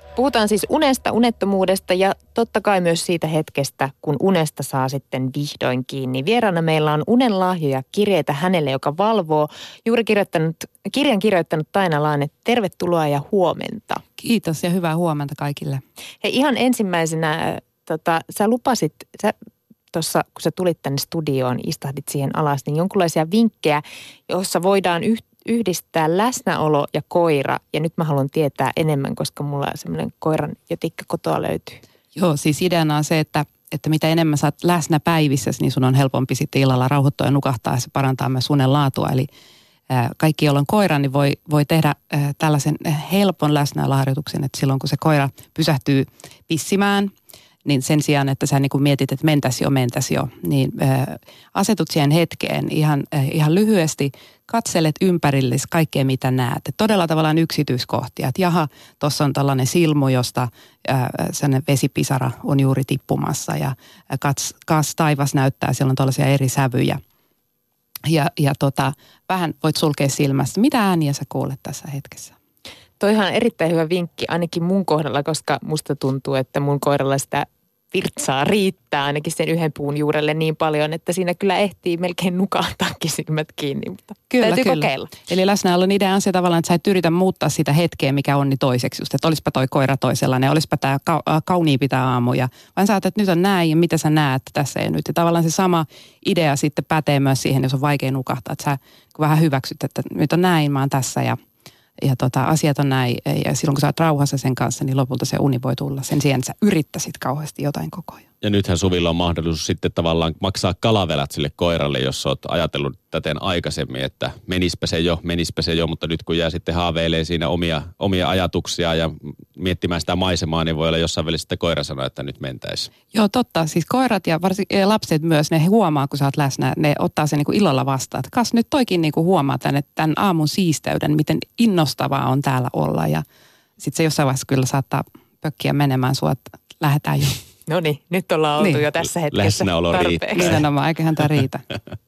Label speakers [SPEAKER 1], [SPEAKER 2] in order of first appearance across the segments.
[SPEAKER 1] Puhutaan siis unesta, unettomuudesta ja totta kai myös siitä hetkestä, kun unesta saa sitten vihdoin kiinni. Vieraana meillä on Unen lahjoja kirjeitä hänelle, joka valvoo. Juuri kirjan kirjoittanut Taina Laane. Tervetuloa ja huomenta.
[SPEAKER 2] Kiitos ja hyvää huomenta kaikille.
[SPEAKER 1] Hei, ihan ensimmäisenä, sä lupasit, tuossa kun sä tulit tänne studioon, istahdit siihen alas, niin jonkinlaisia vinkkejä, joissa voidaan yhdistää läsnäolo ja koira. Ja nyt mä haluan tietää enemmän, koska mulla semmoinen koiran jotikka kotoa löytyy.
[SPEAKER 2] Joo, siis ideana on se, että mitä enemmän sä oot läsnä päivissä, niin sun on helpompi sitten illalla rauhoittua ja nukahtaa ja se parantaa myös unen laatua. Eli kaikki, joilla on koira, niin voi tehdä tällaisen helpon läsnäoloharjoituksen, että silloin kun se koira pysähtyy pissimään, niin sen sijaan, että sä niin kuin mietit, että mentäisi jo, niin asetut siihen hetkeen ihan lyhyesti, katselet ympärillesi kaikkea, mitä näet. Et todella tavallaan yksityiskohtia, että jaha, tuossa on tällainen silmu, josta sellainen vesipisara on juuri tippumassa ja kas taivas näyttää, siellä on tällaisia eri sävyjä. Ja vähän voit sulkea silmästä. Mitä ääniä sä kuulet tässä hetkessä?
[SPEAKER 1] Toihan on erittäin hyvä vinkki ainakin mun kohdalla, koska musta tuntuu, että mun koiralla sitä virtsaa riittää ainakin sen yhden puun juurelle niin paljon, että siinä kyllä ehtii melkein nukahtaakin silmät kiinni, mutta täytyy kokeilla. Eli
[SPEAKER 2] läsnäolon idea on se tavallaan, että sä et yritä muuttaa sitä hetkeä, mikä on niin toiseksi just, että olisipa toi koira toisenlainen, olisipa tämä kauniimpi tämä aamu, vaan sä että nyt on näin ja mitä sä näet tässä ja nyt. Ja tavallaan se sama idea sitten pätee myös siihen, jos on vaikea nukahtaa, että sä vähän hyväksyt, että nyt on näin, mä oon tässä ja asiat on näin, ja silloin kun sä oot rauhassa sen kanssa, niin lopulta se uni voi tulla. Sen sijaan sä yrittäisit kauheasti jotain koko ajan.
[SPEAKER 3] Ja nythän Suvilla on mahdollisuus sitten tavallaan maksaa kalavelat sille koiralle, jos oot ajatellut täten aikaisemmin, että menispä se jo, mutta nyt kun jää sitten haaveilee siinä omia ajatuksia ja miettimään sitä maisemaa, niin voi olla jossain välissä sitten koira sanoa, että nyt mentäisiin.
[SPEAKER 2] Joo, totta. Siis koirat ja varsinkin lapset myös, ne huomaa, kun sä oot läsnä, ne ottaa sen niin kuin ilolla vastaan. Että kas nyt toikin niin kuin huomaa tämän aamun siisteyden, miten innostavaa on täällä olla. Ja sitten se jossain vaiheessa kyllä saattaa pökkiä menemään sua, että lähdetään jo.
[SPEAKER 1] No niin, nyt ollaan oltu jo tässä hetkessä
[SPEAKER 3] läsnäolo
[SPEAKER 1] tarpeeksi.
[SPEAKER 2] Nimenomaan, eiköhän tämä riitä.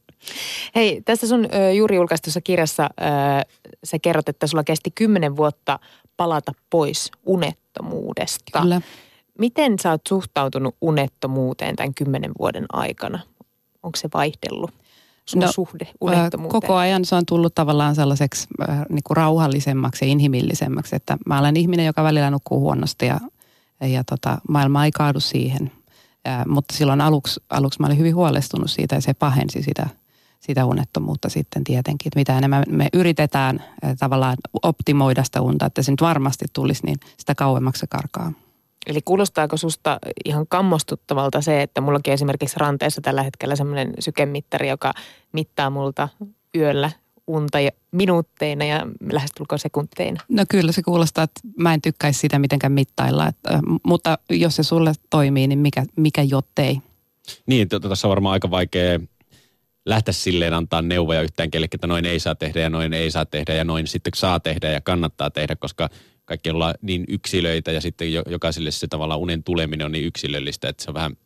[SPEAKER 1] Hei, tässä sun juuri julkaistussa kirjassa sä kerrot, että sulla kesti 10 vuotta palata pois unettomuudesta.
[SPEAKER 2] Kyllä.
[SPEAKER 1] Miten sä oot suhtautunut unettomuuteen tämän 10 vuoden aikana? Onko se vaihdellut sun suhde unettomuuteen?
[SPEAKER 2] Koko ajan se on tullut tavallaan sellaiseksi niin kuin rauhallisemmaksi ja inhimillisemmäksi, että mä olen ihminen, joka välillä nukkuu huonosti ja maailma ei kaadu siihen. Mutta silloin aluksi mä olin hyvin huolestunut siitä ja se pahensi sitä unettomuutta sitten tietenkin. Että mitä enemmän me yritetään tavallaan optimoida sitä unta, että se nyt varmasti tulisi, niin sitä kauemmaksi se karkaa.
[SPEAKER 1] Eli kuulostaako susta ihan kammostuttavalta se, että mullakin esimerkiksi ranteessa tällä hetkellä semmoinen sykemittari, joka mittaa multa yöllä unta minuutteina ja lähestulkoon sekunteina?
[SPEAKER 2] No kyllä se kuulostaa, että mä en tykkäisi sitä mitenkään mittailla, mutta jos se sulle toimii, niin mikä jottei?
[SPEAKER 3] Niin, tässä on varmaan aika vaikea lähteä silleen antaa neuvoja yhtään kellekin, että noin ei saa tehdä ja noin ei saa tehdä ja noin sitten saa tehdä ja kannattaa tehdä, koska kaikki ollaan niin yksilöitä ja sitten jokaiselle se tavallaan unen tuleminen on niin yksilöllistä, että se on vähän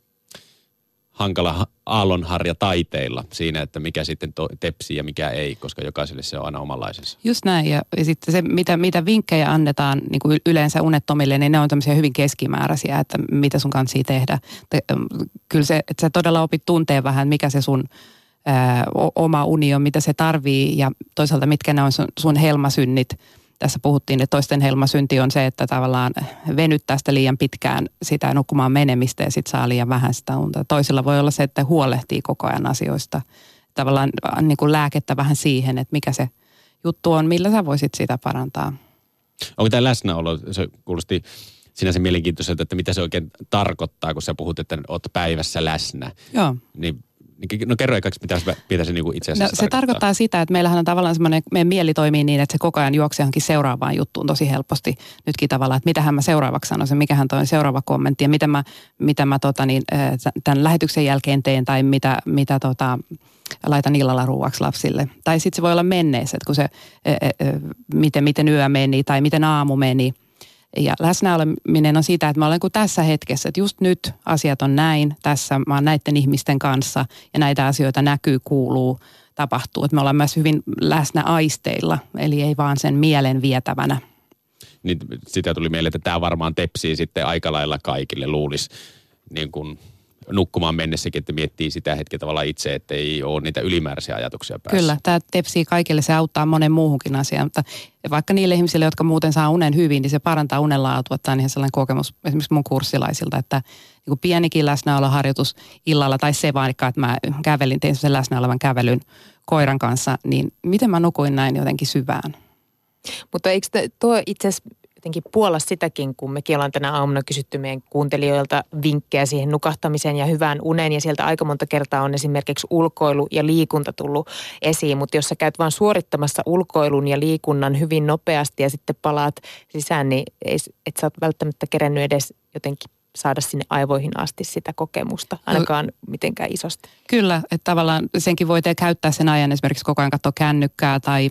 [SPEAKER 3] hankala aallonharja taiteilla siinä, että mikä sitten tepsii ja mikä ei, koska jokaiselle se on aina omanlaisensa.
[SPEAKER 2] Just näin, ja sitten se, mitä vinkkejä annetaan niin kuin yleensä unettomille, niin ne on tämmöisiä hyvin keskimääräisiä, että mitä sun kanssa tehdä. Kyllä se, että sä todella opit tunteen vähän, mikä se sun oma uni on, mitä se tarvii, ja toisaalta mitkä ne on sun helmasynnit. Tässä puhuttiin, että toisten helmasynti on se, että tavallaan venyttää sitä liian pitkään sitä nukkumaan menemistä ja sitten saa liian vähän sitä unta. Toisilla voi olla se, että huolehtii koko ajan asioista. Tavallaan niin kuin lääkettä vähän siihen, että mikä se juttu on, millä sä voisit sitä parantaa.
[SPEAKER 3] Onko tämä läsnäolo, se kuulosti sinänsä mielenkiintoiselta, että mitä se oikein tarkoittaa, kun sä puhut, että oot päivässä läsnä.
[SPEAKER 2] Joo.
[SPEAKER 3] No kerro ekaksi, mitä se niinku itse asiassa
[SPEAKER 2] se tarkoittaa sitä, että meillähän on tavallaan semmoinen, meidän mieli toimii niin, että se koko ajan juoksee johonkin seuraavaan juttuun tosi helposti. Nytkin tavallaan, että mitähän mä seuraavaksi sanoisin, mikähän toi seuraava kommentti ja mitä mä tämän lähetyksen jälkeen teen tai mitä laitan illalla ruuaksi lapsille. Tai sitten se voi olla menneessä, että kun se, miten yö meni tai miten aamu meni. Ja läsnäoleminen on sitä, että mä olen kuin tässä hetkessä, että just nyt asiat on näin, tässä mä oon näiden ihmisten kanssa ja näitä asioita näkyy, kuuluu, tapahtuu. Että me ollaan myös hyvin läsnä aisteilla, eli ei vaan sen mielen vietävänä.
[SPEAKER 3] Niin sitä tuli mieleen, että tämä varmaan tepsii sitten aika lailla kaikille, luulisi niin kuin nukkumaan mennessäkin, että miettii sitä hetkeä tavallaan itse, että ei ole niitä ylimääräisiä ajatuksia päässä.
[SPEAKER 2] Kyllä, tämä tepsii kaikille, se auttaa monen muuhunkin asiaan, mutta vaikka niille ihmisille, jotka muuten saa unen hyvin, niin se parantaa unenlaatua. Tämä on ihan sellainen kokemus esimerkiksi mun kurssilaisilta, että niin kuin pienikin läsnäoloharjoitus illalla tai se vaikka, että mä tein sen läsnä olevan kävelyn koiran kanssa, niin miten mä nukuin näin jotenkin syvään.
[SPEAKER 1] Mutta eikö tuo itse asiassa jotenkin puolla sitäkin, kun mekin ollaan tänä aamuna kysytty meidän kuuntelijoilta vinkkejä siihen nukahtamiseen ja hyvään uneen. Ja sieltä aika monta kertaa on esimerkiksi ulkoilu ja liikunta tullut esiin. Mutta jos sä käyt vaan suorittamassa ulkoilun ja liikunnan hyvin nopeasti ja sitten palaat sisään, niin et sä oot välttämättä kerennyt edes jotenkin saada sinne aivoihin asti sitä kokemusta, ainakaan mitenkään isosti.
[SPEAKER 2] Kyllä, että tavallaan senkin voi käyttää sen ajan esimerkiksi koko ajan katsoa kännykkää tai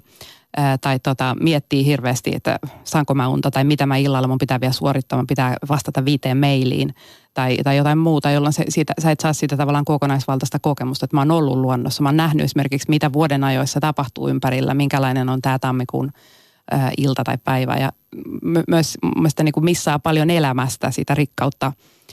[SPEAKER 2] miettii hirveästi, että saanko mä unta tai mitä mä illalla mun pitää vielä suorittaa, mun pitää vastata 5 mailiin tai jotain muuta, jolloin sä et saa siitä tavallaan kokonaisvaltaista kokemusta, että mä oon ollut luonnossa. Mä oon nähnyt esimerkiksi, mitä vuoden ajoissa tapahtuu ympärillä, minkälainen on tämä tammikuun ilta tai päivä ja myös niin kuin missaa paljon elämästä sitä rikkautta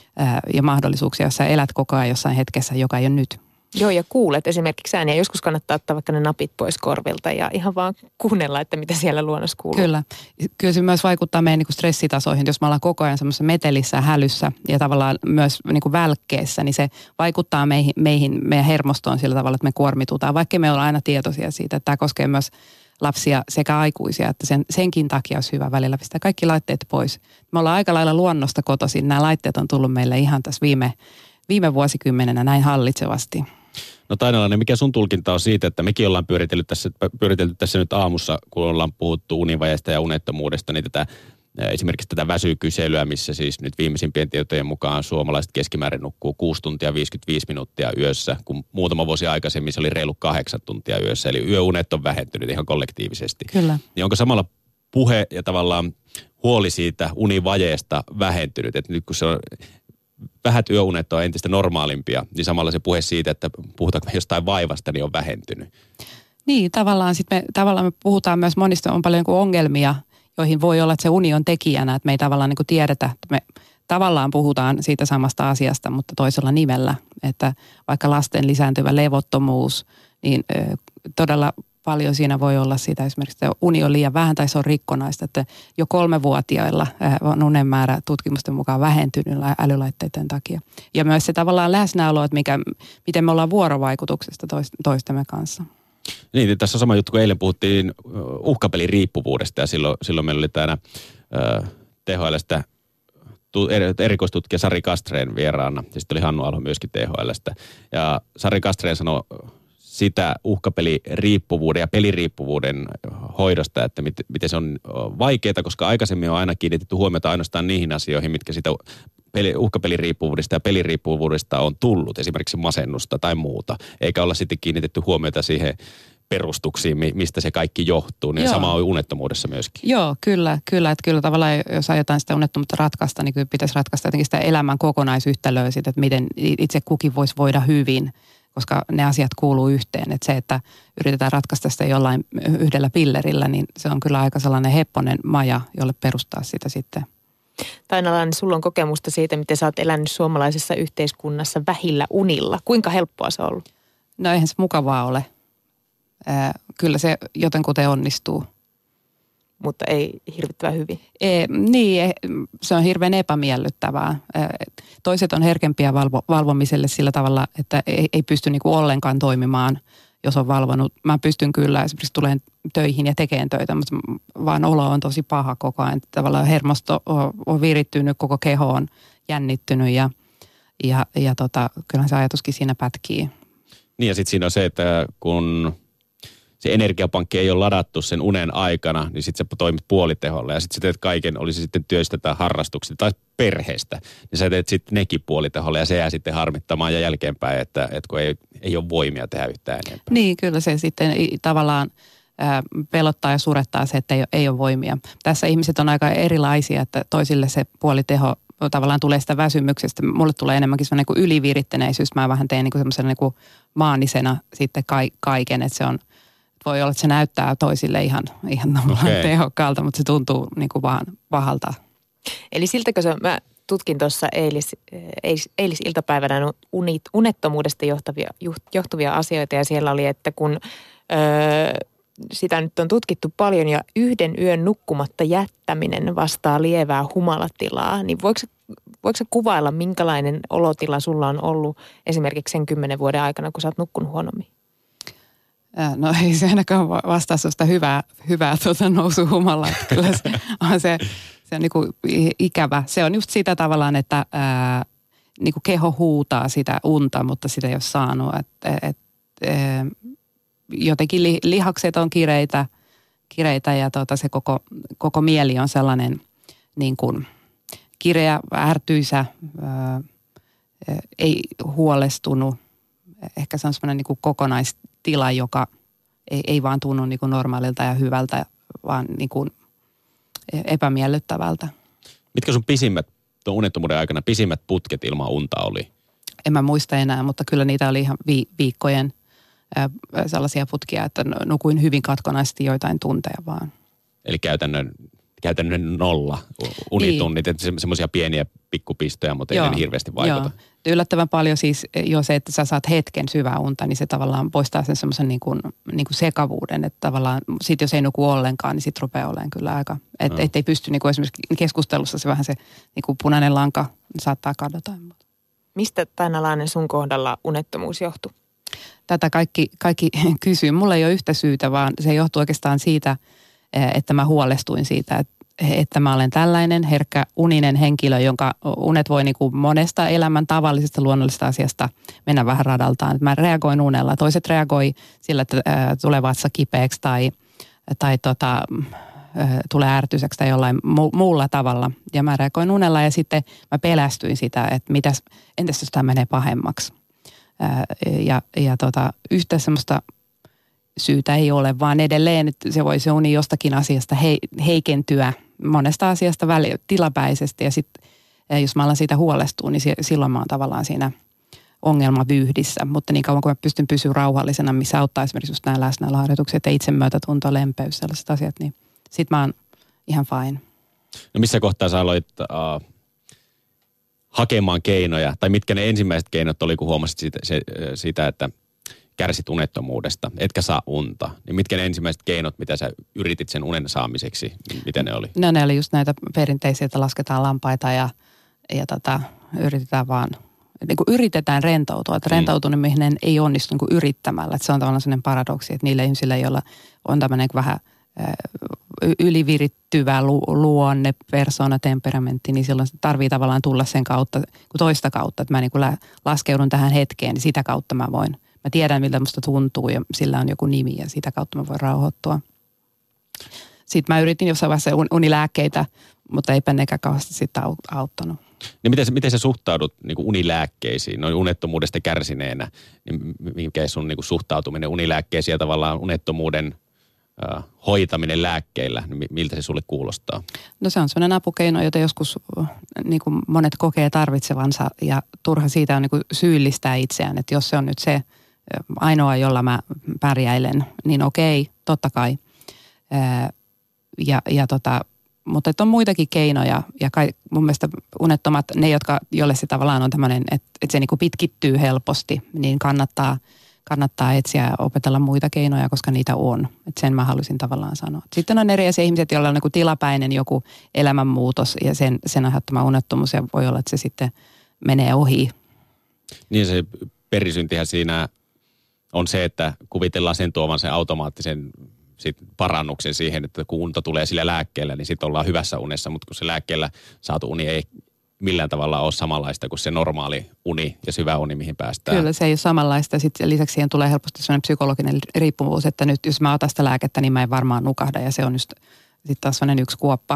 [SPEAKER 2] ja mahdollisuuksia, jos sä elät koko ajan jossain hetkessä, joka ei ole nyt.
[SPEAKER 1] Joo, ja kuulet esimerkiksi ääniä. Joskus kannattaa ottaa vaikka ne napit pois korvilta ja ihan vaan kuunnella, että mitä siellä luonnossa kuuluu.
[SPEAKER 2] Kyllä se myös vaikuttaa meidän niin kuin stressitasoihin. Jos me ollaan koko ajan semmoisessa metelissä, hälyssä ja tavallaan myös niin kuin välkkeessä, niin se vaikuttaa meidän hermostoon sillä tavalla, että me kuormitutaan. Vaikka me ollaan aina tietoisia siitä, että tämä koskee myös lapsia sekä aikuisia, että senkin takia olisi hyvä välillä pistää kaikki laitteet pois. Me ollaan aika lailla luonnosta kotoisin. Nämä laitteet on tullut meille ihan tässä viime vuosikymmenenä näin hallitsevasti. No
[SPEAKER 3] Tainalainen, mikä sun tulkinta on siitä, että mekin ollaan pyöritelty tässä nyt aamussa, kun ollaan puhuttu univajeesta ja unettomuudesta, niin esimerkiksi tätä väsykyselyä, missä siis nyt viimeisimpien tietojen mukaan suomalaiset keskimäärin nukkuu 6 tuntia 55 minuuttia yössä, kun muutama vuosi aikaisemmin se oli reilu 8 tuntia yössä, eli yöunet on vähentynyt ihan kollektiivisesti.
[SPEAKER 2] Kyllä.
[SPEAKER 3] Niin onko samalla puhe ja tavallaan huoli siitä univajeesta vähentynyt, että nyt kun se on vähät yöunet on entistä normaalimpia, niin samalla se puhe siitä, että puhutaanko me jostain vaivasta, niin on vähentynyt.
[SPEAKER 2] Niin, tavallaan me puhutaan myös monista, on paljon ongelmia, joihin voi olla, että se uni on tekijänä, että me ei tavallaan niin kuin tiedetä, että me tavallaan puhutaan siitä samasta asiasta, mutta toisella nimellä, että vaikka lasten lisääntyvä levottomuus, niin todella paljon siinä voi olla siitä esimerkiksi, että uni on liian vähän tai se on rikkonaista, että jo 3-vuotiailla on unen määrä tutkimusten mukaan vähentynyt älylaitteiden takia. Ja myös se tavallaan läsnäolo, että miten me ollaan vuorovaikutuksesta toistemme kanssa.
[SPEAKER 3] Niin, tässä on sama juttu, kun eilen puhuttiin uhkapeliriippuvuudesta ja silloin meillä oli täällä THL:stä erikoistutkija Sari Kastreen vieraana ja sitten oli Hannu Alho myöskin THL:stä. Ja Sari Kastreen sanoi sitä uhkapeliriippuvuuden ja peliriippuvuuden hoidosta, että miten se on vaikeaa, koska aikaisemmin on aina kiinnitetty huomiota ainoastaan niihin asioihin, mitkä sitä uhkapeliriippuvuudesta ja peliriippuvuudesta on tullut, esimerkiksi masennusta tai muuta, eikä olla sitten kiinnitetty huomiota siihen perustuksiin, mistä se kaikki johtuu, niin sama on unettomuudessa myöskin.
[SPEAKER 2] Joo, kyllä, että kyllä tavallaan jos aiotaan sitä unettomuutta ratkaista, niin kyllä pitäisi ratkaista jotenkin sitä elämän kokonaisyhtälöä siitä, että miten itse kukin voisi voida hyvin, koska ne asiat kuuluu yhteen. Että se, että yritetään ratkaista sitä jollain yhdellä pillerillä, niin se on kyllä aika sellainen hepponen maja, jolle perustaa sitä sitten.
[SPEAKER 1] Tainalainen, sulla on kokemusta siitä, miten sä oot elänyt suomalaisessa yhteiskunnassa vähillä unilla. Kuinka helppoa se on ollut?
[SPEAKER 2] No eihän se mukavaa ole. Kyllä se jotenkuten onnistuu.
[SPEAKER 1] Mutta ei hirvittävän hyvin.
[SPEAKER 2] Se on hirveän epämiellyttävää. Toiset on herkempiä valvomiselle sillä tavalla, että ei pysty niinku ollenkaan toimimaan, jos on valvonut. Mä pystyn kyllä esimerkiksi tulemaan töihin ja tekemään töitä, mutta vaan olo on tosi paha koko ajan. Tavallaan hermosto on virittynyt, koko keho on jännittynyt ja kyllähän se ajatuskin siinä pätkii.
[SPEAKER 3] Niin ja sitten siinä on se, että kun se energiapankki ei ole ladattu sen unen aikana, niin sitten sä toimit puoliteholla ja sitten sä teet kaiken, olisi sitten työstä tai harrastuksesta tai perheestä, niin sä teet sitten nekin puoliteholla ja se jää sitten harmittamaan ja jälkeenpäin, että kun ei ole voimia tehdä yhtään enempää.
[SPEAKER 2] Niin, kyllä se sitten tavallaan pelottaa ja surettaa se, että ei ole voimia. Tässä ihmiset on aika erilaisia, että toisille se puoliteho tavallaan tulee sitä väsymyksestä. Mulle tulee enemmänkin semmoinen niin kuin yliviritteneisyys. Mä vähän teen niin kuin semmoisen niin kuin maanisena sitten kaiken, että se on voi olla, että se näyttää toisille ihan tehokkaalta, mutta se tuntuu niin kuin vaan pahalta.
[SPEAKER 1] Eli siltäkö mä tutkin tuossa eilisiltapäivänä unettomuudesta johtuvia asioita ja siellä oli, että kun sitä nyt on tutkittu paljon ja yhden yön nukkumatta jättäminen vastaa lievää humalatilaa, niin voiko sä kuvailla, minkälainen olotila sulla on ollut esimerkiksi sen 10 vuoden aikana, kun sä oot nukkunut huonommin?
[SPEAKER 2] No ei se ainakaan vastaa sellaista hyvää nousuhumalaa, että kyllä se on niin kuin ikävä. Se on just sitä tavallaan, että niin kuin keho huutaa sitä unta, mutta sitä ei ole saanut. Jotenkin lihakset on kireitä ja se koko mieli on sellainen niin kuin kireä, ärtyisä, ei huolestunut. Ehkä se on semmoinen niin kuin kokonaistila, joka ei vaan tunnu niin kuin normaalilta ja hyvältä, vaan niin kuin epämiellyttävältä.
[SPEAKER 3] Mitkä sun tuon unettomuuden aikana pisimmät putket ilman unta oli?
[SPEAKER 2] En mä muista enää, mutta kyllä niitä oli ihan viikkojen sellaisia putkia, että nukuin hyvin katkonaisesti joitain tunteja vaan. Eli
[SPEAKER 3] käytännön nolla unitunnit, että semmoisia pieniä pikkupistoja, mutta ei ne hirveästi vaikuta.
[SPEAKER 2] Joo. Yllättävän paljon siis jo se, että sä saat hetken syvää unta, niin se tavallaan poistaa sen semmoisen niin kuin sekavuuden, että tavallaan sit jos ei nuku ollenkaan, niin sit rupeaa olemaan kyllä aika, että ei pysty niin kuin esimerkiksi keskustelussa se vähän se niin kuin punainen lanka saattaa kadota.
[SPEAKER 1] Mistä Taina Laanen sun kohdalla unettomuus johtuu?
[SPEAKER 2] Tätä kaikki kysyy. Mulla ei ole yhtä syytä, vaan se johtuu oikeastaan siitä, että mä huolestuin siitä, että mä olen tällainen herkkä uninen henkilö, jonka unet voi niin kuin monesta elämän tavallisesta luonnollisesta asiasta mennä vähän radaltaan. Mä reagoin unella. Toiset reagoi sillä, että tulee vatsa kipeäksi tai tulee ärtyiseksi tai jollain muulla tavalla. Ja mä reagoin unella ja sitten mä pelästyin sitä, että entäs jos tämä menee pahemmaksi. Yhtä semmoista syytä ei ole, vaan edelleen, että se voi se uni jostakin asiasta heikentyä monesta asiasta tilapäisesti. Ja sitten jos mä alan siitä huolestua, niin silloin mä oon tavallaan siinä ongelmavyyhdissä. Mutta niin kauan kuin mä pystyn pysyä rauhallisena, missä auttaa esimerkiksi just nämä läsnäoloharjoitukset ja itsemyötätunto, lempeys, sellaiset asiat, niin sit mä oon ihan fine.
[SPEAKER 3] No missä kohtaa sä aloit hakemaan keinoja, tai mitkä ne ensimmäiset keinot oli, kun huomasit siitä, että kärsit unettomuudesta, etkä saa unta, niin mitkä ne ensimmäiset keinot, mitä sä yritit sen unen saamiseksi, niin mitä ne oli?
[SPEAKER 2] No ne oli just näitä perinteisiä, että lasketaan lampaita ja yritetään vaan, niin kuin yritetään rentoutua. Että rentoutuminen ei onnistu niin kuin yrittämällä. Että se on tavallaan sellainen paradoksi, että niille ihmisille, joilla on tämmöinen vähän ylivirittyvä luonne, persona, temperamentti, niin silloin tarvii tavallaan tulla sen kautta, kuin toista kautta. Että mä niin kuin laskeudun tähän hetkeen, niin sitä kautta mä tiedän, miltä musta tuntuu ja sillä on joku nimi ja sitä kautta mä voin rauhoittua. Sitten mä yritin jossain vaiheessa unilääkkeitä, mutta eipä nekään kauheasti sitten auttanut.
[SPEAKER 3] Niin miten sä suhtaudut niin kuin unilääkkeisiin, noin unettomuudesta kärsineenä? Niin mikä sun niin kuin suhtautuminen unilääkkeisiin ja tavallaan unettomuuden hoitaminen lääkkeillä, niin miltä se sulle kuulostaa? No
[SPEAKER 2] se on sellainen apukeino, jota joskus niin kuin monet kokee tarvitsevansa ja turha siitä on niin kuin syyllistää itseään, että jos se on nyt se ainoa, jolla mä pärjäilen, niin okei, totta kai. Mutta on muitakin keinoja ja mun mielestä unettomat, ne joille se tavallaan on tämmöinen, että se niinku pitkittyy helposti, niin kannattaa etsiä ja opetella muita keinoja, koska niitä on. Et sen mä halusin tavallaan sanoa. Sitten on eri ihmiset, joilla on niinku tilapäinen joku elämänmuutos ja sen aiheuttama unettomuus ja voi olla, että se sitten menee ohi.
[SPEAKER 3] Niin se perisyntihän siinä on se, että kuvitellaan sen tuovan sen automaattisen parannuksen siihen, että kun unta tulee sillä lääkkeellä, niin sitten ollaan hyvässä unessa, mutta kun se lääkkeellä saatu uni ei millään tavalla ole samanlaista kuin se normaali uni ja syvä uni, mihin päästään.
[SPEAKER 2] Kyllä, se ei ole samanlaista. Sitten lisäksi siihen tulee helposti sellainen psykologinen riippuvuus, että nyt jos mä otan sitä lääkettä, niin mä en varmaan nukahda ja se on just sitten taas sellainen yksi kuoppa.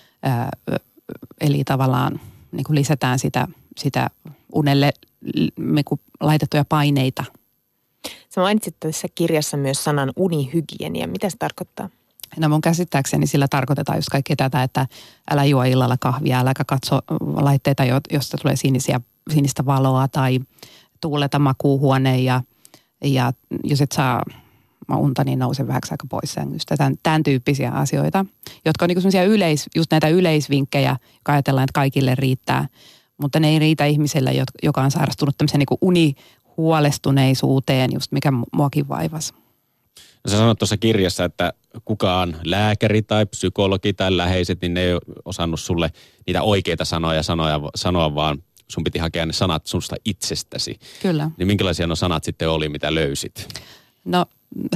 [SPEAKER 2] Eli tavallaan niin kuin lisätään sitä unelle laitettuja paineita.
[SPEAKER 1] Sä mainitsit tässä kirjassa myös sanan unihygienia. Mitä se tarkoittaa?
[SPEAKER 2] No mun käsittääkseni sillä tarkoitetaan just kaikkea tätä, että älä juo illalla kahvia, älä katso laitteita, josta tulee sinistä valoa tai tuuleta makuuhuoneen ja jos et saa mä unta, niin nousen vähäksi aika pois sängystä. Tämän tyyppisiä asioita, jotka on niin semmoisia just näitä yleisvinkkejä, joka ajatellaan, että kaikille riittää. Mutta ne ei riitä ihmiselle, joka on sairastunut tämmöiseen niin unihuolestuneisuuteen, just mikä muakin vaivasi.
[SPEAKER 3] No sä sanot tuossa kirjassa, että kukaan lääkäri tai psykologi tai läheiset, niin ne ei osannut sulle niitä oikeita sanoa, vaan sun piti hakea ne sanat susta itsestäsi.
[SPEAKER 2] Kyllä.
[SPEAKER 3] Niin minkälaisia nuo sanat sitten oli, mitä löysit?
[SPEAKER 2] No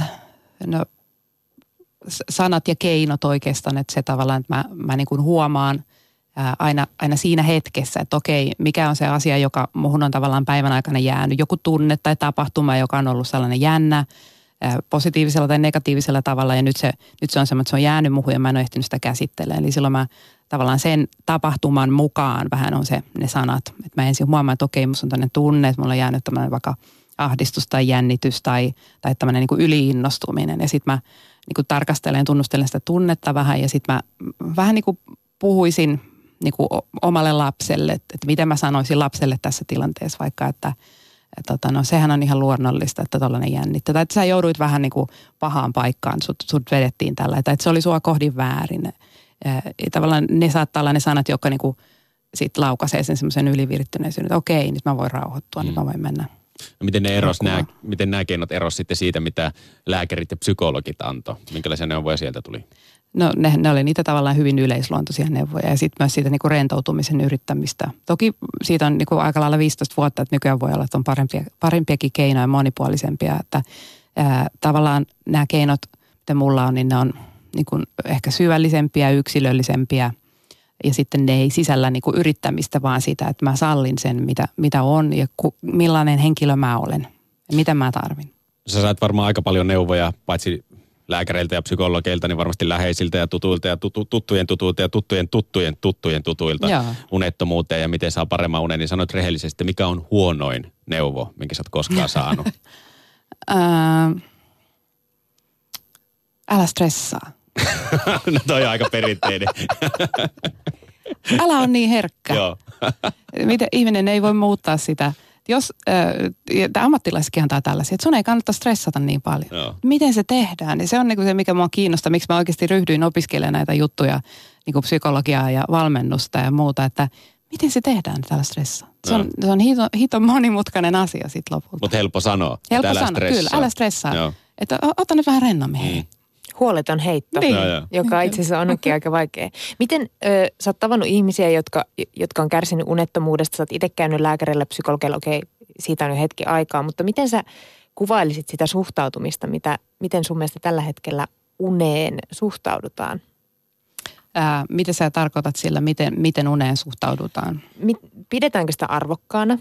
[SPEAKER 2] sanat ja keinot oikeastaan, että se tavallaan, että mä niin kuin huomaan aina siinä hetkessä, että okei, mikä on se asia, joka muhun on tavallaan päivän aikana jäänyt. Joku tunne tai tapahtuma, joka on ollut sellainen jännä, positiivisella tai negatiivisella tavalla, ja nyt se on semmoinen, että se on jäänyt muhun ja mä en ole ehtinyt sitä käsittelemään. Eli silloin mä tavallaan sen tapahtuman mukaan vähän on ne sanat. Että mä ensin huomaan, että okei, musta on tämmöinen tunne, että mulla on jäänyt tämmöinen vaikka ahdistus tai jännitys tai tämmöinen niin kuin yliinnostuminen. Ja sitten mä niin kuin tarkastelen, tunnustelen sitä tunnetta vähän, ja sitten mä vähän niin kuin puhuisin niin kuin omalle lapselle, että miten mä sanoisin lapselle tässä tilanteessa vaikka, että no sehän on ihan luonnollista, että tollainen jännittää. Tai että sä jouduit vähän niin kuin pahaan paikkaan, sut vedettiin tällä, tai että se oli sua kohdin väärin. Ja tavallaan ne saattaa olla ne sanat, jotka niin kuin sit laukaisee sen semmoisen ylivirittyneisyyden, että okei, nyt mä voin rauhoittua, nyt mä voin mennä.
[SPEAKER 3] No miten nämä keinot erosi sitten siitä, mitä lääkärit ja psykologit antoi? Minkälaisia neuvoja sieltä tuli?
[SPEAKER 2] No ne oli niitä tavallaan hyvin yleisluontoisia neuvoja, ja sitten myös siitä niin kuin rentoutumisen yrittämistä. Toki siitä on niin kuin aika lailla 15 vuotta, että nykyään voi olla, että on parempiakin keinoja, monipuolisempia. Että tavallaan nämä keinot, mitä mulla on, niin ne on niin kuin ehkä syvällisempiä, yksilöllisempiä. Ja sitten ne ei sisällä niin kuin yrittämistä, vaan sitä, että mä sallin sen, mitä on ja millainen henkilö mä olen ja mitä mä tarvin.
[SPEAKER 3] Sä saat varmaan aika paljon neuvoja, paitsi lääkäreiltä ja psykologeilta, niin varmasti läheisiltä ja tutuilta ja tuttujen tutuilta ja tuttujen tutuilta. Joo. Unettomuuteen ja miten saa paremman unen. Niin sanoit rehellisesti, mikä on huonoin neuvo, minkä sä oot koskaan saanut?
[SPEAKER 2] Älä stressaa.
[SPEAKER 3] No toi on aika perinteinen.
[SPEAKER 2] Älä on niin herkkä.
[SPEAKER 3] Joo.
[SPEAKER 2] Miten ihminen ei voi muuttaa sitä. Jos, ammattilaisetkin antaa tällaisia, että sun ei kannata stressata niin paljon. Joo. Miten se tehdään? Ja se on niin kuin se, mikä mua kiinnostaa, miksi mä oikeasti ryhdyin opiskelemaan näitä juttuja, niin kuin psykologiaa ja valmennusta ja muuta, että miten se tehdään tällä stressaa. Se on hiton monimutkainen asia sitten lopulta.
[SPEAKER 3] Mutta helppo sanoa.
[SPEAKER 2] Helppo sanoa, kyllä, älä stressaa. Joo. Että ota nyt vähän rennommin.
[SPEAKER 1] Huoleton heitto, niin, joka itse asiassa onkin aika vaikea. Miten sä oot tavannut ihmisiä, jotka on kärsinyt unettomuudesta, sä oot itse käynyt lääkärillä, psykologilla, okei, siitä on jo hetki aikaa, mutta miten sä kuvailisit sitä suhtautumista, miten sun mielestä tällä hetkellä uneen suhtaudutaan?
[SPEAKER 2] Mitä sä tarkoitat sillä, miten uneen suhtaudutaan?
[SPEAKER 1] Pidetäänkö sitä arvokkaana?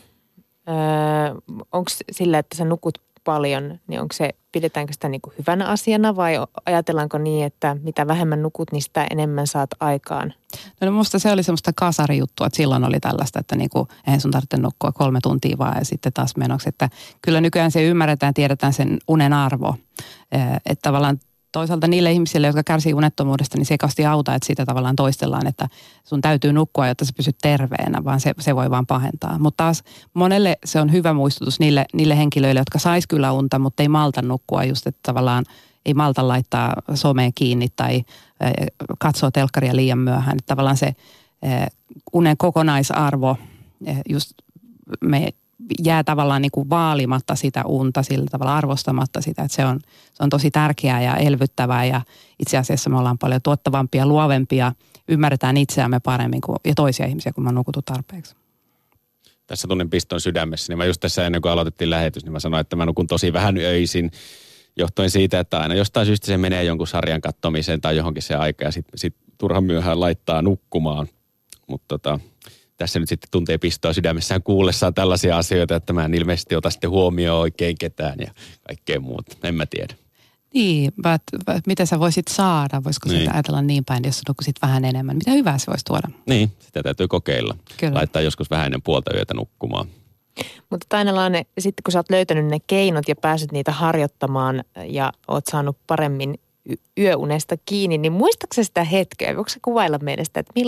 [SPEAKER 1] Onko sillä, että sä nukut paljon, niin pidetäänkö sitä niin kuin hyvänä asiana vai ajatellaanko niin, että mitä vähemmän nukut, niin sitä enemmän saat aikaan?
[SPEAKER 2] No musta se oli semmoista kasarijuttua, että silloin oli tällaista, että niinku, eihän sun tarvitse nukkua 3 tuntia vaan ja sitten taas menoksi. Että kyllä nykyään se ymmärretään, tiedetään sen unen arvo. Että tavallaan toisaalta niille ihmisille, jotka kärsii unettomuudesta, niin se ei kauheasti auta, että siitä tavallaan toistellaan, että sun täytyy nukkua, jotta sä pysyt terveenä, vaan se voi vaan pahentaa. Mutta taas monelle se on hyvä muistutus niille henkilöille, jotka sais kyllä unta, mutta ei malta nukkua, just että tavallaan ei malta laittaa someen kiinni tai katsoa telkkaria liian myöhään. Että tavallaan se unen kokonaisarvo, just me jää tavallaan niin kuin vaalimatta sitä unta, sillä tavalla arvostamatta sitä, että se on tosi tärkeää ja elvyttävää ja itse asiassa me ollaan paljon tuottavampia, luovempia, ymmärretään itseämme paremmin ja toisia ihmisiä, kun me on nukuttu tarpeeksi.
[SPEAKER 3] Tässä tunnen piston sydämessä, niin mä just tässä ennen kuin aloitettiin lähetys, niin mä sanoin, että mä nukun tosi vähän öisin, johtuen siitä, että aina jostain syystä se menee jonkun sarjan kattomiseen tai johonkin se aika ja sit turhan myöhään laittaa nukkumaan, mutta tässä nyt sitten tuntee pistoa sydämessään kuullessaan tällaisia asioita, että mä en ilmeisesti ota sitten huomioon oikein ketään ja kaikkea muuta. En mä tiedä.
[SPEAKER 2] Niin, mitä sä voisit saada? Voisiko sitä ajatella niin päin, jos nukkuisit vähän enemmän? Mitä hyvää se voisi tuoda?
[SPEAKER 3] Niin, sitä täytyy kokeilla. Kyllä. Laittaa joskus vähän ennen puolta yötä nukkumaan.
[SPEAKER 1] Mutta Taina-Laane, sitten kun sä oot löytänyt ne keinot ja pääset niitä harjoittamaan ja oot saanut paremmin yöunesta kiinni, niin muistatko sitä hetkeä? Voiko sä kuvailla meille sitä, että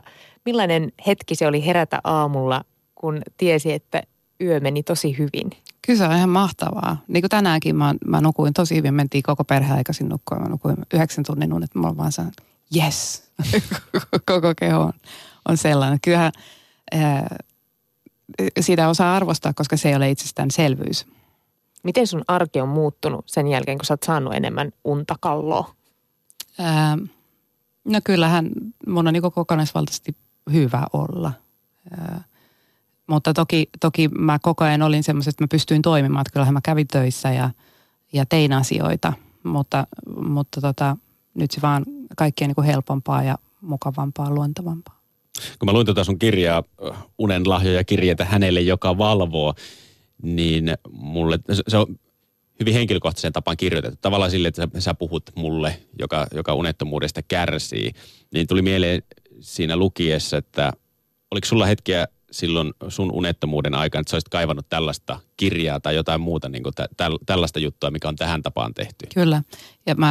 [SPEAKER 1] millainen hetki se oli herätä aamulla, kun tiesi, että yö meni tosi hyvin?
[SPEAKER 2] Kyllä se on ihan mahtavaa. Niin kuin tänäänkin mä nukuin tosi hyvin, mentiin koko perhe aikaisin nukkua. Mä nukuin 9 tunnin unet, mulla vaan sanoin, yes, koko keho on sellainen. Kyllähän siitä osaa arvostaa, koska se ei ole itsestäänselvyys.
[SPEAKER 1] Miten sun arki on muuttunut sen jälkeen, kun sä oot saanut enemmän untakalloa?
[SPEAKER 2] No kyllähän mun on niin kokonaisvaltaisesti hyvä olla. Mutta toki mä koko ajan olin semmoisessa, että mä pystyin toimimaan. Että kyllähän mä kävin töissä ja tein asioita, mutta nyt se vaan kaikki on niin helpompaa ja mukavampaa, luontavampaa.
[SPEAKER 3] Kun mä luin tuota sun kirjaa, Unen lahjoja kirjeitä hänelle, joka valvoo, niin mulle, se on hyvin henkilökohtaisen tapaan kirjoitettu. Tavallaan sille, että sä puhut mulle, joka unettomuudesta kärsii. Niin tuli mieleen siinä lukiessa, että oliko sulla hetkiä silloin sun unettomuuden aikana, että sä olisit kaivannut tällaista kirjaa tai jotain muuta, niin kuin tällaista juttua, mikä on tähän tapaan tehty?
[SPEAKER 2] Kyllä. Ja mä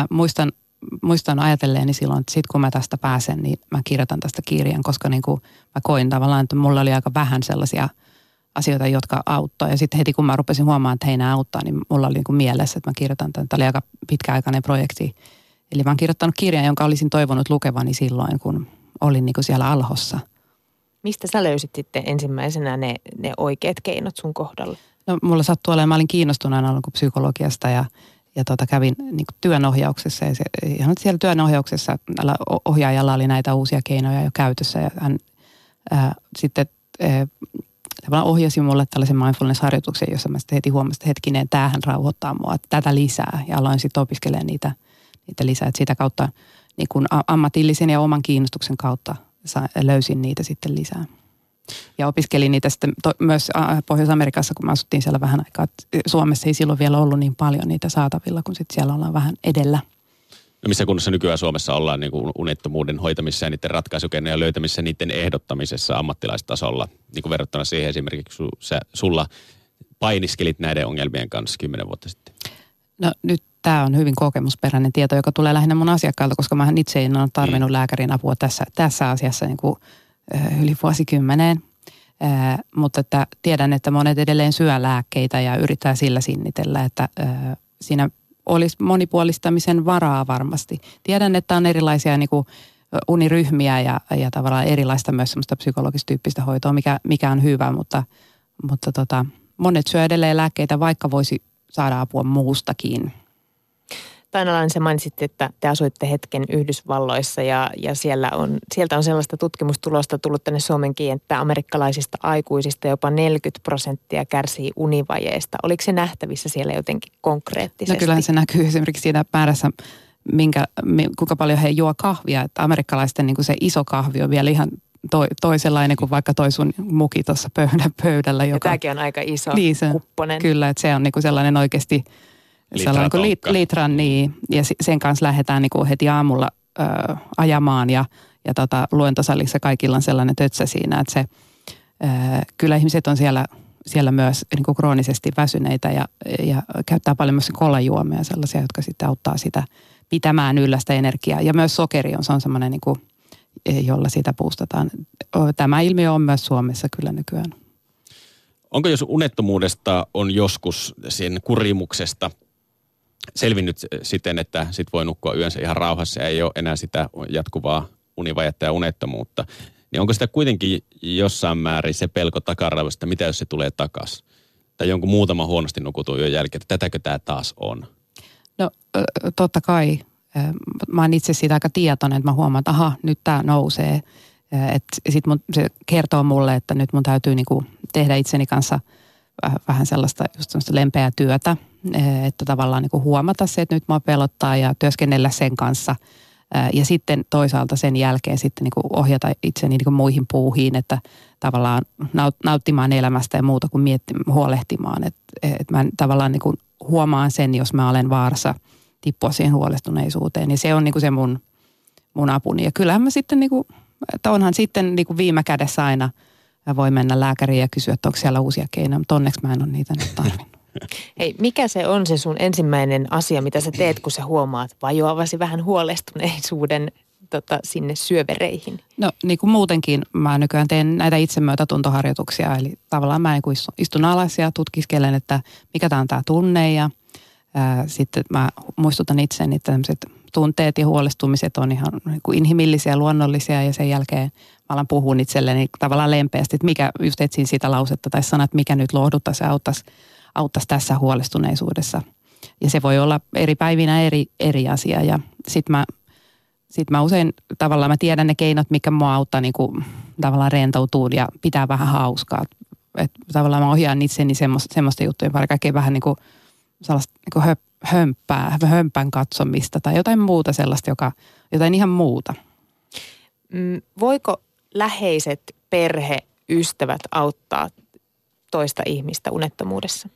[SPEAKER 2] muistan ajatelleeni silloin, että sit kun mä tästä pääsen, niin mä kirjoitan tästä kirjan, koska niin kuin mä koin tavallaan, että mulla oli aika vähän sellaisia asioita, jotka auttaa. Ja sitten heti kun mä rupesin huomaamaan, että hei, nämä auttaa, niin mulla oli niin kuin mielessä, että mä kirjoitan tämän. Tämä oli aika pitkäaikainen projekti. Eli mä oon kirjoittanut kirjan, jonka olisin toivonut lukevani silloin, kun olin niin kuin siellä alhossa.
[SPEAKER 1] Mistä sä löysit sitten ensimmäisenä ne oikeat keinot sun kohdalla? No
[SPEAKER 2] mulla sattui olemaan, mä olin kiinnostuneena alkuun psykologiasta ja kävin niin kuin työnohjauksessa ja ihan siellä työnohjauksessa ohjaajalla oli näitä uusia keinoja jo käytössä ja hän sitten tavallaan ohjasi mulle tällaisen mindfulness-harjoituksen, jossa mä sitten heti huomasin, että hetkinen, tämähän rauhoittaa mua, että tätä lisää ja aloin sitten opiskelemaan niitä lisää, että sitä kautta niin kuin ammatillisen ja oman kiinnostuksen kautta löysin niitä sitten lisää. Ja opiskelin niitä sitten myös Pohjois-Amerikassa, kun me asuttiin siellä vähän aikaa. Suomessa ei silloin vielä ollut niin paljon niitä saatavilla, kun sitten siellä ollaan vähän edellä.
[SPEAKER 3] No missä kunnossa nykyään Suomessa ollaan niin kuin unettomuuden hoitamisessa ja niiden ratkaisukeinojen löytämisessä, niiden ehdottamisessa ammattilaistasolla, niin kuin verrattuna siihen esimerkiksi sulla painiskelit näiden ongelmien kanssa 10 vuotta sitten?
[SPEAKER 2] No nyt tämä on hyvin kokemusperäinen tieto, joka tulee lähinnä mun asiakkailta, koska mä itse en ole tarvinnut lääkärin apua tässä asiassa niin kuin yli vuosikymmeneen. Mutta että tiedän, että monet edelleen syö lääkkeitä ja yrittää sillä sinnitellä, että siinä olisi monipuolistamisen varaa varmasti. Tiedän, että on erilaisia niin kuin uniryhmiä ja tavallaan erilaista myös semmoista psykologistyyppistä hoitoa, mikä on hyvä, mutta monet syö edelleen lääkkeitä, vaikka voisi saada apua muustakin.
[SPEAKER 1] Tainalainen, sä mainitsit, että te asuitte hetken Yhdysvalloissa ja sieltä on sellaista tutkimustulosta tullut tänne Suomenkin, että amerikkalaisista aikuisista jopa 40% kärsii univajeesta. Oliko se nähtävissä siellä jotenkin konkreettisesti?
[SPEAKER 2] No kyllähän se näkyy esimerkiksi siinä määrässä, kuinka paljon he juo kahvia. Että amerikkalaisten niin kuin se iso kahvi on vielä ihan toisenlainen kuin vaikka toi sun muki tuossa pöydällä.
[SPEAKER 1] Ja tämäkin on aika iso kupponen.
[SPEAKER 2] Kyllä, että se on niin kuin sellainen oikeasti sellainen kuin litran, niin, ja sen kanssa lähdetään niin kuin heti aamulla ajamaan ja luentosalissa kaikilla on sellainen tötsä siinä, että se, kyllä ihmiset on siellä myös niin kuin kroonisesti väsyneitä ja käyttää paljon myös kolajuomia sellaisia, jotka sitten auttaa sitä pitämään yllä sitä energiaa. Ja myös sokeri se on semmoinen, niin kuin, jolla sitä boostataan. Tämä ilmiö on myös Suomessa kyllä nykyään.
[SPEAKER 3] Onko jos unettomuudesta on joskus sen kurimuksesta selvinnyt siten, että sit voi nukkua yönsä ihan rauhassa ja ei ole enää sitä jatkuvaa univajetta ja unettomuutta, niin onko sitä kuitenkin jossain määrin se pelko takaraivosta, mitä jos se tulee takaisin? Tai jonkun muutaman huonosti nukutun yön jälkeen, että tätäkö tämä taas on?
[SPEAKER 2] No totta kai. Mä oon itse siitä aika tietoinen, että mä huomaan, että aha, nyt tämä nousee. Sitten se kertoo mulle, että nyt mun täytyy niinku tehdä itseni kanssa vähän sellaista just sellaista lempeää työtä, että tavallaan niinku huomata se, että nyt mua pelottaa ja työskennellä sen kanssa. Ja sitten toisaalta sen jälkeen sitten niinku ohjata itseni niinku muihin puuhiin, että tavallaan nauttimaan elämästä ja muuta kuin huolehtimaan. Että mä tavallaan niinku huomaan sen, jos mä olen vaarassa tippua siihen huolestuneisuuteen. Ja se on niinku se mun apuni. Ja kyllähän mä sitten niinku, että onhan sitten niinku viime kädessä aina voi mennä lääkäriin ja kysyä, että onko siellä uusia keinoja, mutta onneksi mä en ole niitä nyt tarvinnut.
[SPEAKER 1] Hei, mikä se on se sun ensimmäinen asia, mitä sä teet, kun sä huomaat vajoavasi vähän huolestuneisuuden sinne syövereihin?
[SPEAKER 2] No niin kuin muutenkin mä nykyään teen näitä itsemyötätuntoharjoituksia, eli tavallaan mä istun alas ja tutkiskelen, että mikä tämä on tämä tunne ja sitten mä muistutan itseni, että tämmöiset tunteet ja huolestumiset on ihan niin kuin inhimillisiä ja luonnollisia ja sen jälkeen mä alan puhua itselleni tavallaan lempeästi, että mikä just etsin sitä lausetta tai sanat, mikä nyt lohduttaisi ja auttaisi tässä huolestuneisuudessa. Ja se voi olla eri päivinä eri asia ja sitten mä usein tavallaan mä tiedän ne keinot, mikä mua auttaa niin kuin tavallaan rentoutua ja pitää vähän hauskaa. Että tavallaan mä ohjaan itseni semmoista juttuja, vaan kaikkein vähän niin kuin sellaista niin kuin hömpän katsomista tai jotain muuta sellaista, jotain ihan muuta.
[SPEAKER 1] Voiko läheiset, perhe, ystävät auttaa toista ihmistä unettomuudessa?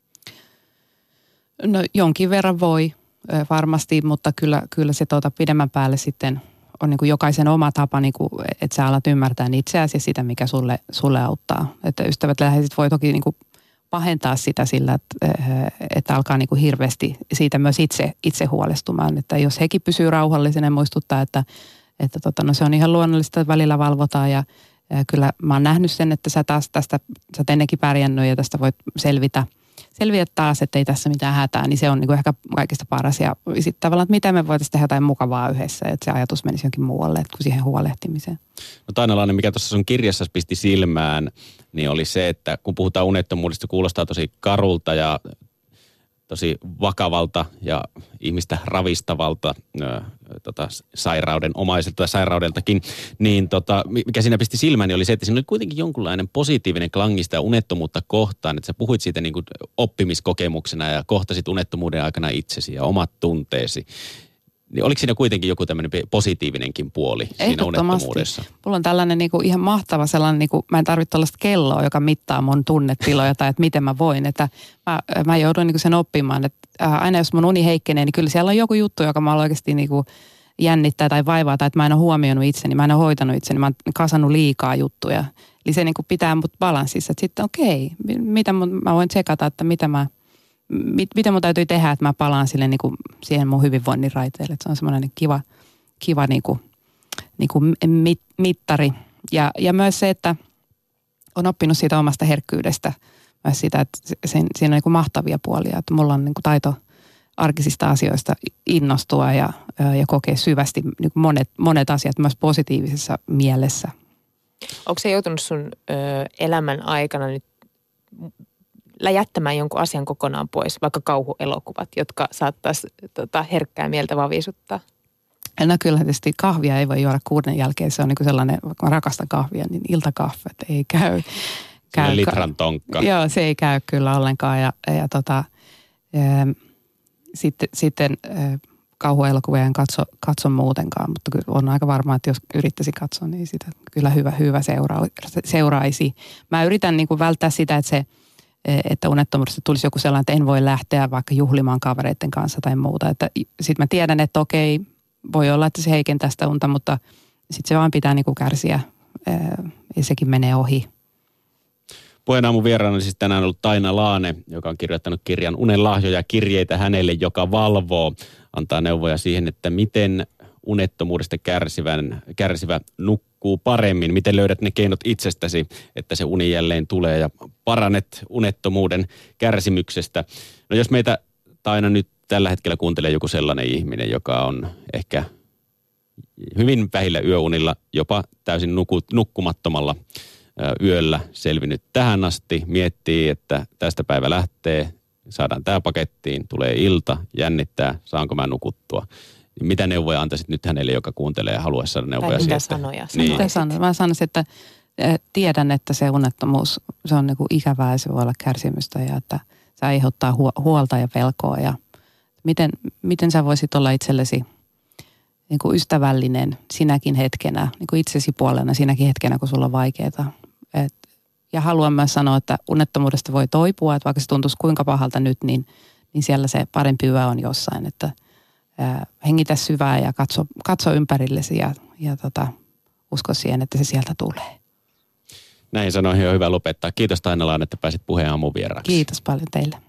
[SPEAKER 2] No jonkin verran voi varmasti, mutta kyllä se pidemmän päälle sitten on niin kuin jokaisen oma tapa, niin kuin, että sä alat ymmärtää itseäsi ja sitä, mikä sulle auttaa. Että ystävät läheiset voi toki niin kuin pahentaa sitä sillä, että alkaa niin kuin hirveästi siitä myös itse huolestumaan. Että jos hekin pysyy rauhallisena ja muistuttaa, että no se on ihan luonnollista, että välillä valvotaan ja kyllä mä oon nähnyt sen, että sä oot ennenkin pärjännyt ja tästä voit selvitä taas, että ei tässä mitään hätää, niin se on niin kuin ehkä kaikista paras. Ja sitten tavallaan, että mitä me voitaisiin tehdä jotain mukavaa yhdessä, että se ajatus menisi jonkin muualle kuin siihen huolehtimiseen. No
[SPEAKER 3] Taina Laane, mikä tuossa sun kirjassa pisti silmään, niin oli se, että kun puhutaan unettomuudesta, kuulostaa tosi karulta ja tosi vakavalta ja ihmistä ravistavalta sairauden omaiselta tai sairaudeltakin, niin mikä siinä pisti silmään, niin oli se, että siinä oli kuitenkin jonkunlainen positiivinen klangista ja unettomuutta kohtaan, että sä puhuit siitä niin kuin oppimiskokemuksena ja kohtasit unettomuuden aikana itsesi ja omat tunteesi. Niin oliko siinä kuitenkin joku tämmöinen positiivinenkin puoli siinä unettomuudessa?
[SPEAKER 2] Mulla on tällainen niinku ihan mahtava sellainen, niinku, mä en tarvitse tällaista kelloa, joka mittaa mun tunnetiloja tai että miten mä voin. Että mä joudun niinku sen oppimaan, että aina jos mun uni heikkenee, niin kyllä siellä on joku juttu, joka mä oikeasti niinku jännittää tai vaivaa tai että mä en ole huomioinut itseni, mä en ole hoitanut itseni, mä oon kasannut liikaa juttuja. Eli se niinku pitää mut balanssissa, että sitten mitä mä voin tsekata, että mitä mun täytyy tehdä, että mä palaan sille niin kuin siihen mun hyvinvoinnin raiteille. Että se on semmoinen kiva niin kuin mittari. Ja myös se, että on oppinut siitä omasta herkkyydestä. Myös sitä, että siinä on niin kuin mahtavia puolia. Että mulla on niin kuin taito arkisista asioista innostua ja kokea syvästi niin kuin monet asiat myös positiivisessa mielessä.
[SPEAKER 1] Onko se joutunut sun elämän aikana nyt jättämään jonkun asian kokonaan pois, vaikka kauhuelokuvat, jotka saattaisi herkkää mieltä vavisuttaa?
[SPEAKER 2] No kyllä tietysti kahvia ei voi juoda 6 jälkeen. Se on niin kuin sellainen, vaikka mä rakastan kahvia, niin iltakahve ei käy.
[SPEAKER 3] Litran tonkka.
[SPEAKER 2] Joo, se ei käy kyllä ollenkaan. Ja sitten kauhuelokuvia en katso muutenkaan, mutta kyllä on aika varma, että jos yrittäisi katsoa, niin sitä kyllä hyvä seuraisi. Mä yritän niin kuin välttää sitä, että unettomuudesta tulisi joku sellainen, että en voi lähteä vaikka juhlimaan kavereiden kanssa tai muuta. Sitten mä tiedän, että okei, voi olla, että se heikentää sitä unta, mutta sitten se vaan pitää niin kuin kärsiä ja sekin menee ohi.
[SPEAKER 3] Puheen aamun vieraana siis tänään on ollut Taina Laane, joka on kirjoittanut kirjan Unen lahjoja kirjeitä hänelle, joka valvoo. Antaa neuvoja siihen, että miten unettomuudesta kärsivä nukkuu paremmin. Miten löydät ne keinot itsestäsi, että se uni jälleen tulee ja parannet unettomuuden kärsimyksestä. No jos meitä Taina nyt tällä hetkellä kuuntelee joku sellainen ihminen, joka on ehkä hyvin vähillä yöunilla, jopa täysin nukkumattomalla yöllä selvinnyt tähän asti, miettii, että tästä päivä lähtee, saadaan tämä pakettiin, tulee ilta, jännittää, saanko mä nukuttua. Mitä neuvoja antaisit nyt hänelle, joka kuuntelee ja haluaisi saada neuvoja
[SPEAKER 1] tai mitä
[SPEAKER 3] siitä?
[SPEAKER 1] Sanoja
[SPEAKER 3] niin.
[SPEAKER 2] Mitä sanoja? Mä sanoisin, että tiedän, että se unettomuus, se on niin kuin ikävää ja se voi olla kärsimystä ja että se aiheuttaa huolta ja pelkoa. Ja miten sä voisit olla itsellesi niin kuin ystävällinen sinäkin hetkenä, niin kuin itsesi puolena sinäkin hetkenä, kun sulla on vaikeaa. Ja haluan myös sanoa, että unettomuudesta voi toipua, että vaikka se tuntuisi kuinka pahalta nyt, niin siellä se parempi yö on jossain, että hengitä syvää ja katso ympärillesi ja usko siihen, että se sieltä tulee.
[SPEAKER 3] Näin sanoihin on hyvä lopettaa. Kiitos Taina Laane, että pääsit Puheen aamun vieraaksi.
[SPEAKER 2] Kiitos paljon teille.